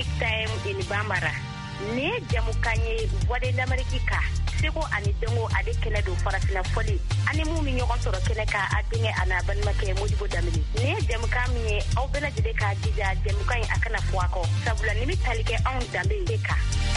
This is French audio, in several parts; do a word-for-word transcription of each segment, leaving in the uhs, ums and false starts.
Big Time in Bambara. Ne jamukanye voix de l'Amérique. Seko ani dengo ade kele do farafina foli ani mu mi ñogon toro kele ka adinge ana ban make modibo damini ne dem kam ni aw bela jide ka dija dem kan akana fuako sabula ni mi talike on dambe ka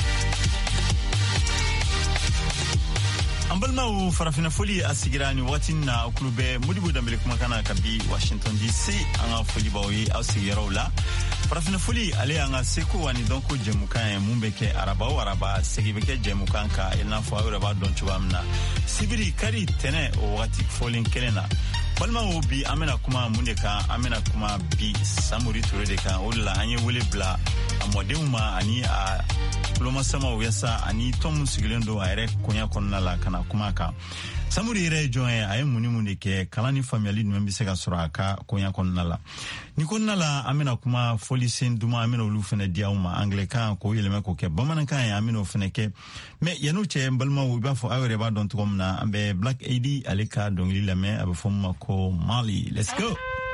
ambalma u farafina foli asigirani watina klube modibo dambe kuma kana kabi Washington D C anga foli bawi asigiro la farafina foli ale anga seko wani donc jemukan mumbeke araba o araba segibeke jemukan ka elna fo araba don chubamna sibiri kari tene o wati folin kelena balma o bi amena kuma muneka amena kuma bi samuri tore de kan ola anye wole bla amodema ani a loma sama wesa ani tom sigilendo ayre konya konna la kana kuma ka samuri re joye ay muni muni ke kalani family no mbise ga suraka konya konna la ni konna la amena kuma folisen duma amena ulu fene diauma anglika ko yeleme ko ke bamanan kan ya amena fene ke me yanu che balma wo ba fo awre ba don tkomna ambe Black A D alika dongli lame abe fomma ko Mali. Let's go.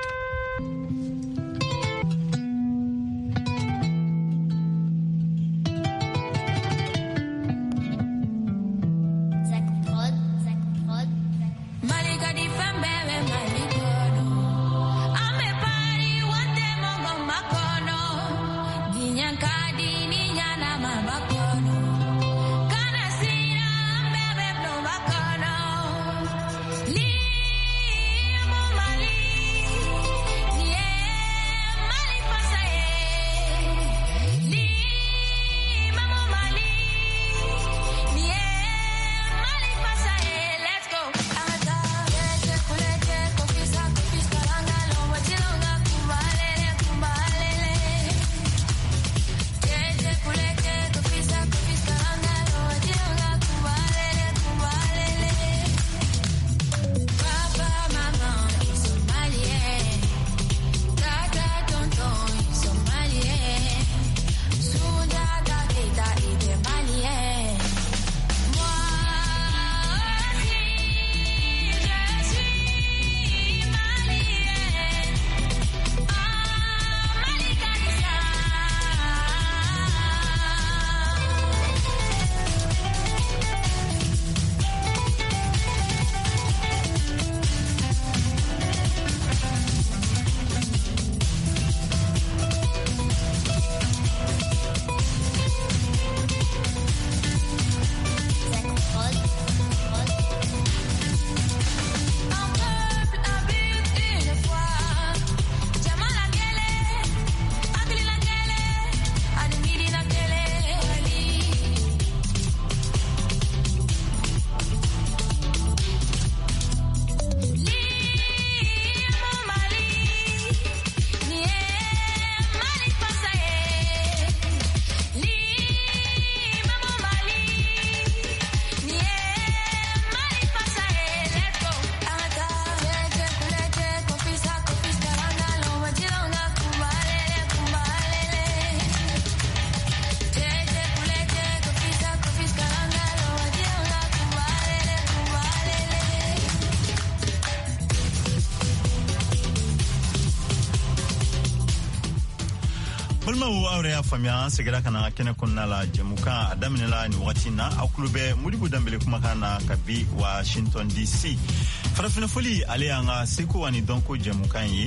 Balma awre afamia segera kana kene konna la jemuka adamina ni watina aklube mudibu dambele kuma kana kabi Washington D C farafina foli ale anga seko wani donko jemuka yi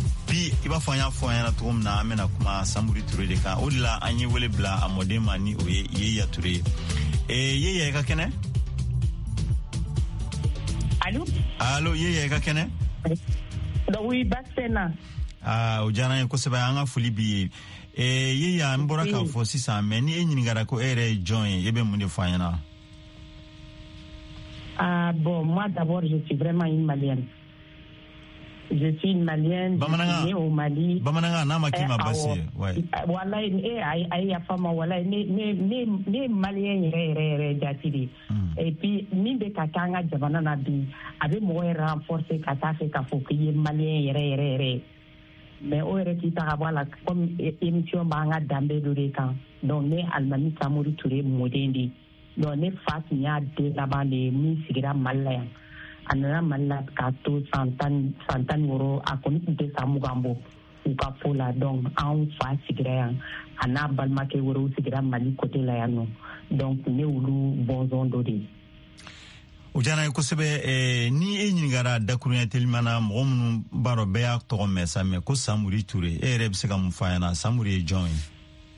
bi iba fanya fanya to na amena kuma samuri ture de ka odla anye wele bla amode mani oye ye ya ture e ye ye ka kene Allô Allô ye ye ka kene Do wi basena ah ujana ko seba anga foli bi e ye ya mbora ka fo sisa meni enyini gara ko ere join yebe munde fanyana. Ah bon, moi d'abord je suis vraiment une Malienne. Je suis une Malienne née au Mali. Bamananga na makima basi ouais. Wallahi eh ay ay ya fama wallahi ne ne ne ne Malien re re re datiri. Et puis ni be katanga jabana na bi avec mo renforcer kata fait ka fo ki Malien re re re. Mais au résultat voilà comme émission banga dambe do de kan. Donc ne Almami Samori Touré modendi. Donc ne Fatia de là-bas les mi sigira malaya. Anana mallat ka to santan santan woro akoni de samugambo u ka fo la donc an fa sigira yan a n'a balimakɛ wɛrɛw sigira Mali côté la yan nɔ donc ne olu bɔnsɔn dɔ de ye. O diyara n ye kosɛbɛ. Ni e ɲinigara dakuruɲɛ telimana mɔgɔ minnu b'a dɔn bɛɛ y'a tɔgɔ mɛn sa mɛ ko Samori Ture e yɛrɛ bɛ se ka mun fɔ a ɲɛna Samori ye jɔn ye?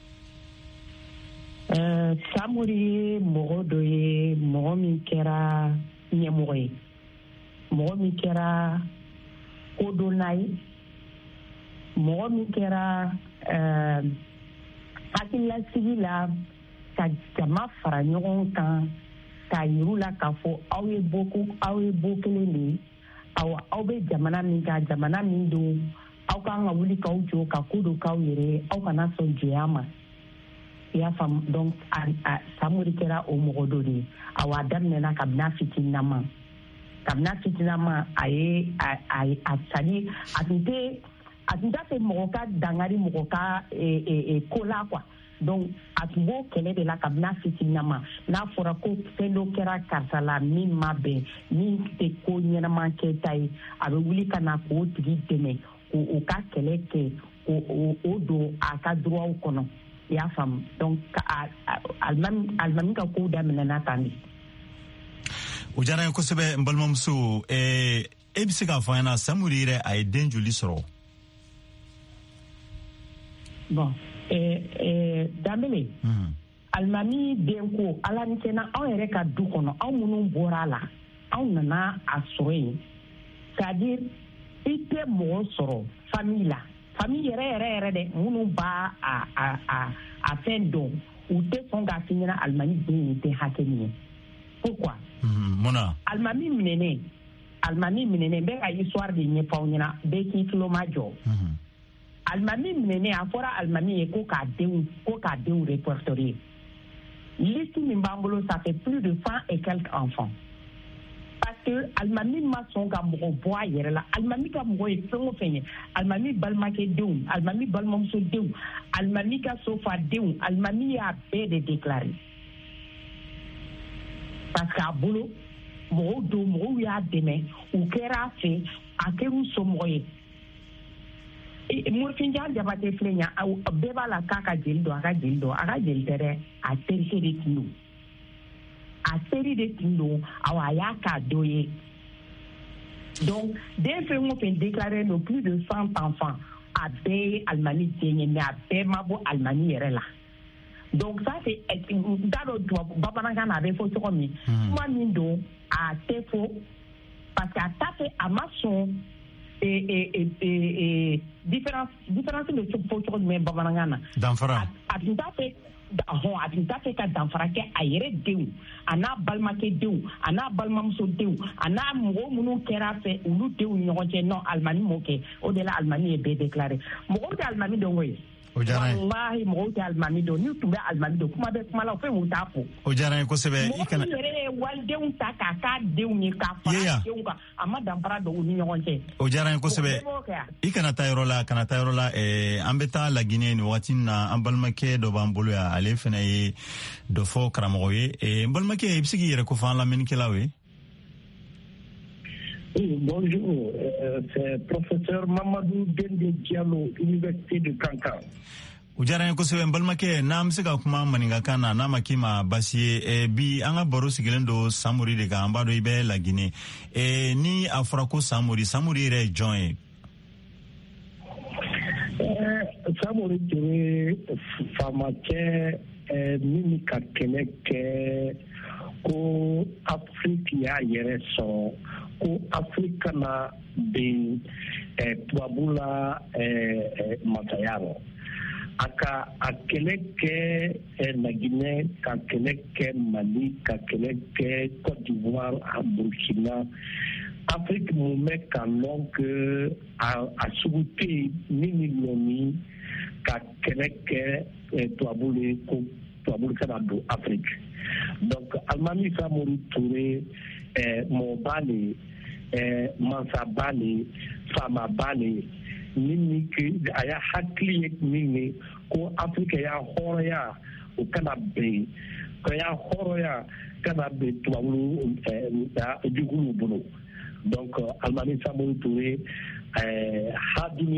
Uh, Samori ye mɔgɔ dɔ ye mɔgɔ min kɛra ɲɛmɔgɔ ye mɔgɔ min kɛra kodonna ye mɔgɔ min kɛra uh, hakililasigi la ka jama fara ɲɔgɔn kan k'a yiru la k'a fɔ aw ye boko aw ye bo kelen de ye aw aw bɛ jamana min kan jamana min don aw kan ka wuli k'aw jɔ ka ko dɔ k'aw yɛrɛ aw kana sɔn jɔnya ma i y'a faamu donc Samori kɛra o mɔgɔ dɔ de ye aw a daminɛna kabini fitininama kabini fitininama a ye a a a sadi a tun tɛ a tun t'a fɛ mɔgɔ ka dangari mɔgɔ ka ko la quoi. Donc a tun b'o kɛlɛ de la kabini fitininama n'a fɔra ko fɛn dɔ kɛra karisa la min ma bɛn min tɛ ko ɲɛnama kɛ ta ye a bɛ wuli ka na k'o tigi dɛmɛ k'o ka kɛlɛ kɛ k'o don a ka droitw kɔnɔ i y'a faamu donc alimami ka kow daminɛna tan de. O diyara n ye kosɛbɛ n balimamuso e bɛ se k'a fɔ an ɲɛna Samori yɛrɛ a ye den joli sɔrɔ? Bon Danbele alimami den ko ala ni kɛnɛ anw yɛrɛ ka du kɔnɔ anw minnu bɔra a la anw nana a sɔrɔ yen c'est-à-dire i tɛ mɔgɔ sɔrɔ famille la famille yɛrɛ yɛrɛ yɛrɛ dɛ minnu b'a a a a a fɛn dɔn u tɛ sɔn k'a f'i ɲɛna alimami den ye tɛ hakɛ min ye pourquoi? Mun na? Alimami minɛnen alimami minɛnen n bɛ ka histoire de ɲɛfɔ aw ɲɛna bɛɛ k'i tulo ma jɔ. Alimami minɛnen a fɔra alimami ye ko k'a denw ko k'a denw répertorier liste min b'an bolo ça fait plus de cent et quelques enfants parce que alimami ma sɔn ka mɔgɔ bɔ a yɛrɛ la alimami ka mɔgɔ ye fɛn o fɛn ye alimami balimakɛ denw alimami balimamuso denw alimami ka sofa denw alimami y'a bɛɛ de déclarer parce que a bolo mɔgɔw don mɔgɔw y'a dɛmɛ u kɛra a fɛ a kɛr'u somɔgɔ ye. Murfinjan Jabate filɛ nin ye bɛɛ b'a la k'a ka jeli dɔn a ka jeli dɔn a ka jeli tɛ dɛ a terikɛ de tun don a teri de tun don awɔ a y'a k'a dɔ ye donc den fɛn o fɛn déclaré no plus de cent enfants a bɛɛ ye alimami den ye mais a bɛɛ ma bɔ alimami yɛrɛ la donc ça c'est n t'a dɔn tubabu bamanankan na a bɛ fɔ cogo min kuma min don a tɛ fɔ parce que a t'a fɛ a ma sɔn. Et, et, et, et, et différence différence de fɔ cogo jumɛn bamanankan na danfara a tun t'a fɛ hɔn a tun t'a fɛ ka danfara kɛ a yɛrɛ denw a n'a balimakɛ denw a n'a balimamuso denw a n'a mɔgɔ minnu kɛra a fɛ olu denw ni ɲɔgɔn cɛ non alimami m'o kɛ o de la alimami ye bɛɛ déclaré mɔgɔw tɛ alimami dɔn koyi o diyara n ye walahi mɔgɔw tɛ alimami dɔn n'u tun bɛ alimami dɔn kuma bɛ kuma la fɛn m'u t'a fɔ o diyara n ye kosɛbɛ i kana mɔgɔ min yɛrɛ ye walidenw ta k'a k'a denw ye k'a fara denw kan a ma danfara don u ni ɲɔgɔn cɛ o diyara n ye kosɛbɛ i kana taa yɔrɔ la kana taa yɔrɔ la an bɛ taa Laginɛ nin wagati na an balimakɛ dɔ b'an bolo yan ale fana ye dɔ fɔ karamɔgɔ ye n balimakɛ i bɛ se k'i yɛrɛ ko fɔ an lamɛnnikɛlaw ye. Oui, bonjour, euh, c'est professeur Mamadou Dende Diallo, Université de Kankan. O diyara n ye kosɛbɛ n balimakɛ n'an bɛ se ka kuma maninkakan na n'a ma k'i ma basi ye bi an ka baro sigilen don Samori de kan an b'a dɔn i bɛ Laginɛ ni a fɔra ko Samori Samori yɛrɛ ye jɔn ye? Samori tun ye faamakɛ min ka kɛlɛ kɛ ko Afiriki y'a yɛrɛ sɔrɔ ko Afiriki kana bin tubabu la masaya rɔ. A ka a kɛlɛ kɛ Laginɛ ka kɛlɛ kɛ Mali ka kɛlɛ kɛ Côte d'Ivoire a Burkina Afrique mun bɛ ka lɔn que a sugu tɛ yen min ni lɔnni ka kɛlɛ kɛ tubabu le ko tubabu kana don Afrique donc alimami Samori Ture mɔba le mansaba le faamaba le min a y'a hakili ye min ye ko Afrique y'a hɔrɔnya o kana bɛn ko y'a hɔrɔnya kana bɛn tubabu juguw bolo donc alimami Samori Ture hadimi